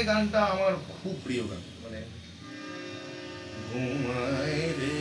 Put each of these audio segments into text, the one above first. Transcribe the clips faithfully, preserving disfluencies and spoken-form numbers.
গানটা আমার খুব প্রিয় গান। মানে ঘুমায় রে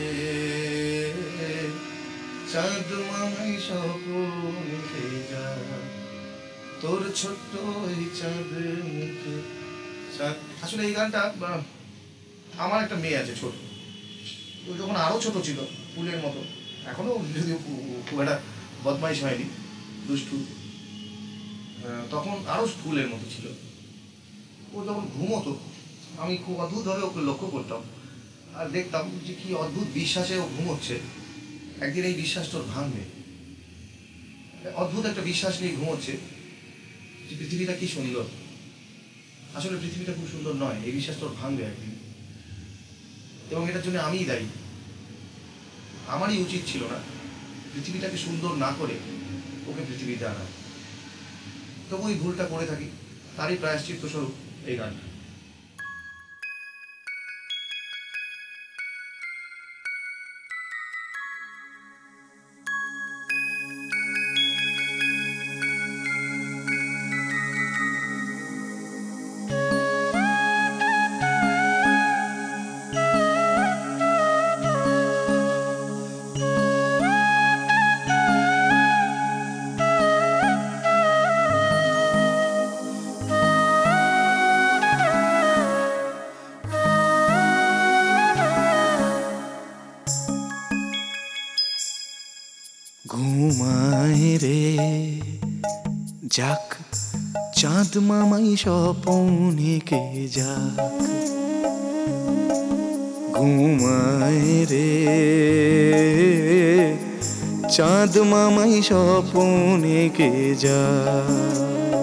চাঁদ মামাই স্বপন যা তোর ছোট্ট ওই চাঁদ মুখে। আসলে এই গানটা আমার একটা মেয়ে আছে ছোট, ও যখন আরো ছোট ছিল ফুলের মতো, এখনো যদিও খুব একটা বদমাইশ হয়নি, দুষ্টু, তখন আরো ফুলের মতো ছিল। ও যখন ঘুমোতো আমি খুব অদ্ভুতভাবে ওকে লক্ষ্য করতাম আর দেখতাম যে কি অদ্ভুত বিশ্বাসে ও ঘুমোচ্ছে। একদিন এই বিশ্বাসটা ওর ভাঙবে, অদ্ভুত একটা বিশ্বাস নিয়ে ঘুমোচ্ছে যে পৃথিবীটা কি সুন্দর। আসলে পৃথিবীটা খুব সুন্দর নয়, এই বিশ্বাসটা ওর ভাঙবে একদিন, এবং এটার জন্য আমিই দায়ী। আমারই উচিত ছিল না পৃথিবীটাকে সুন্দর না করে ওকে পৃথিবীতে আনা, তবু ওই ভুলটা করে থাকি, তারই প্রায়শ্চিত্ত স্বরূপ এই গানটা। ঘুমায় রে যাক চাঁদ মামাই স্বপনে কে যাক, ঘুমায় রে চাঁদ মামাই স্বপনে কে যাক।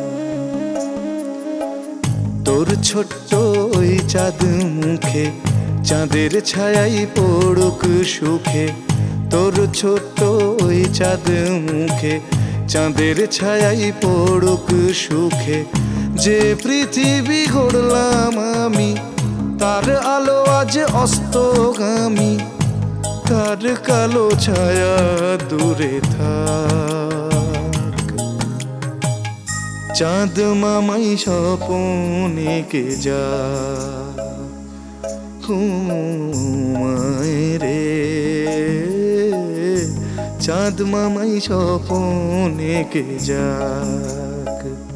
তোর ছোট্ট ওই চাঁদ মুখে চাঁদের ছায়াই পড়ুক সুখে, তোর ছোট্ট ওই চাঁদ মুখে চাঁদের ছায়াই পড়ুক সুখে। যে পৃথিবী গড়লাম আমি তার আলো আজ অস্তগামী, তার কালো ছায়া দূরে থাক। চাঁদ মামাই স্বপনে কে যা, ঘুমায় রে চাঁদ মামাই স্বপনে কে যাক।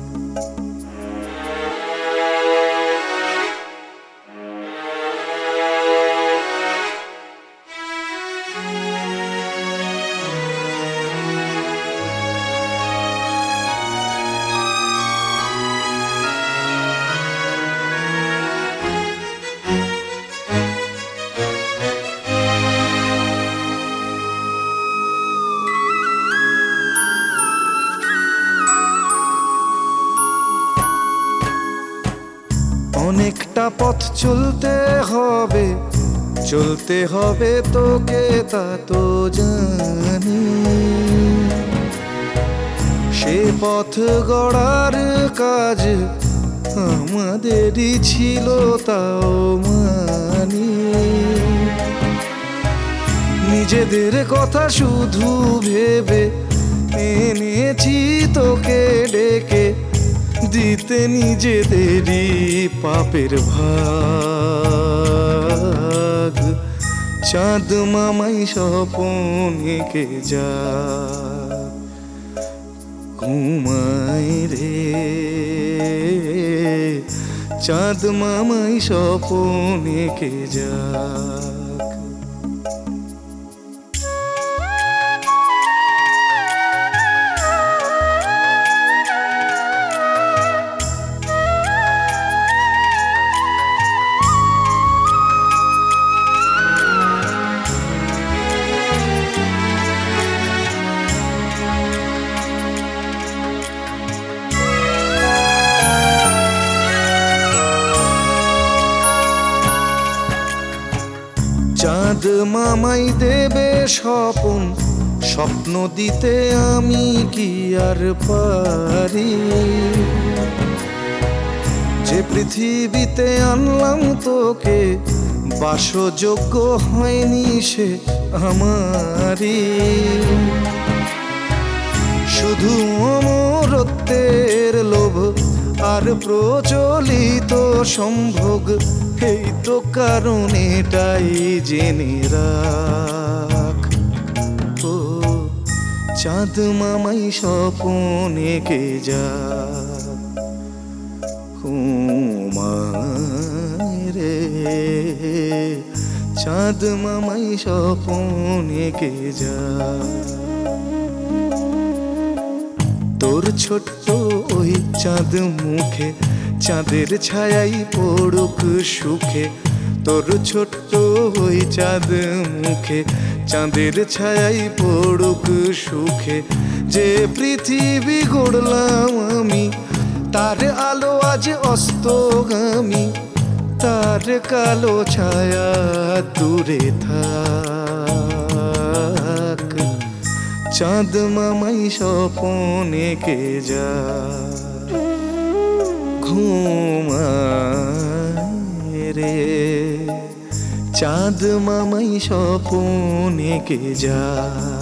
অনেকটা পথ চলতে হবে, চলতে হবে তোকে তা তো জানি। সে পথ গড়ার কাজ আমাদেরই ছিল তাও মানি। নিজেদের কথা শুধু ভেবে এনেছি তোকে ডেকে, দিতে নিজেদেরই পাপের ভাগ। চাঁদ মামাই স্বপনে কে যা, ঘুমায় রে চাঁদ মামাই স্বপনে কে যা। চাঁদ মামাই দেবে স্বপন, স্বপ্ন দিতে আমি কি আর পারি। যে পৃথিবীতে আনলাম তোকে বাসযোগ্য হয়নি সে আমারি। শুধু অমরত্বের লোভ আর প্রচলিত সম্ভোগ, এই তো কারণ এটাই জেনে রাখ। ও চাঁদ মামাই স্বপন এঁকে যা, রে চাঁদ মামাই স্বপন এঁকে যা। তোর ছোট্ট ওই চাঁদ মুখে চাঁদের ছায়াই পড়ুক সুখে, তোর ছোট্ট ওই চাঁদ মুখে চাঁদের ছায়াই পড়ুক সুখে। যে পৃথিবী গড়লাম আমি, তার আলো আজ অস্তগামী, তার কালো ছায়া দূরে থাক। চাঁদ মামাই স্বপন এঁকে যা, ঘুমায় রে চাঁদ মামাই স্বপন এঁকে যা।